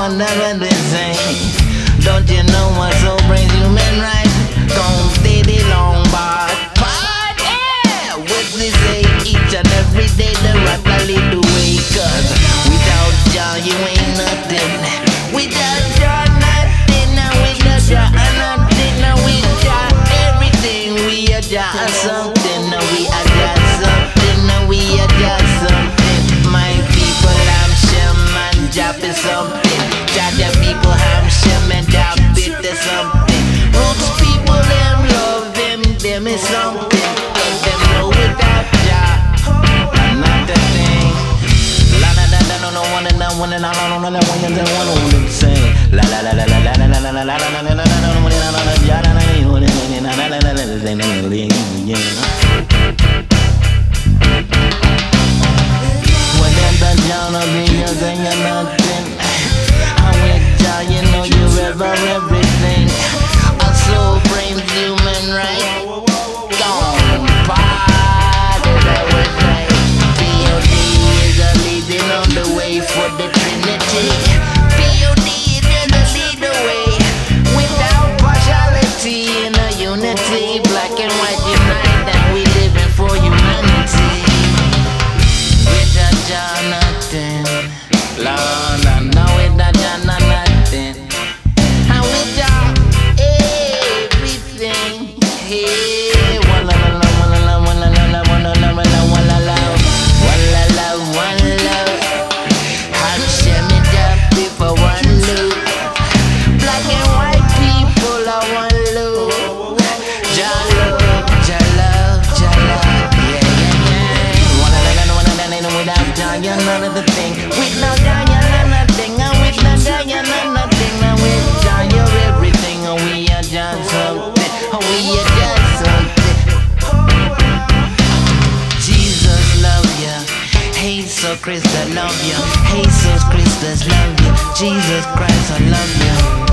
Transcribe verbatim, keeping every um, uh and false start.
wonder what they say. Don't you know what soul brings human right? Don't stay the long bar. Party with this say each and every day the rock I lead the way. Cause without Jah you ain't nothing. Without Jah nothing. Now without Jah nothing. Now with Jah everything. We are Jah something. Now we are Jah something. Now we are Jah something. My people I'm Shem Jah is something. Jah the people I'm Shem and Jah bit is something. Roots people them love them. Them is something. Let them know without Jah not the thing. La la la la no no one and one and all on the one and one on the same. La la la la la la la la la la la la la la everything. A soul brings human right. Gone party that was right. P O D is a leading on the way for the Trinity. P O D is gonna lead the way without partiality in a unity. Black and white unite and we living for humanity. Without Jah nothing. Lord, I know without Jah nothing. And with Jah everything. Hey, one love, one love, one love, one love, one love, one love, one love, one love. Hashem and Jah for one loop. Black and white people are one loop. Jah love, Jah love, Jah love. Yeah, yeah, yeah. One love, one love, without Jah you're none of the thing. Without Jah you're none of the thing. And without Jah you're none of the thing. And with Jah you're everything. And we are Jah something. And we are Jah something. Jesus love ya. Jesus Christ I love ya. Jesus Christ I love ya. Jesus Christ I love ya.